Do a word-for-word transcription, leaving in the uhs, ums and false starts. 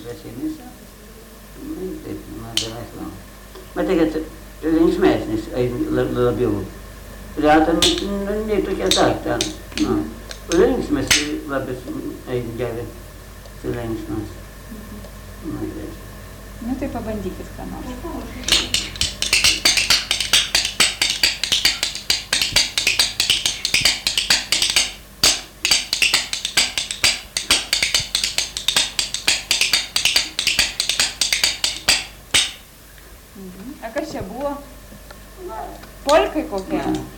Rašinys, nu, taip, man beveik lau. Matai, kad linksmesnis labiau. Retam, nu, ne tokia takta. Nu, linksmas labai gerai, su linksmas. Nu, gerai. Nu, tai pabandykit ką nors. A kas čia buvo? Polkai kokia?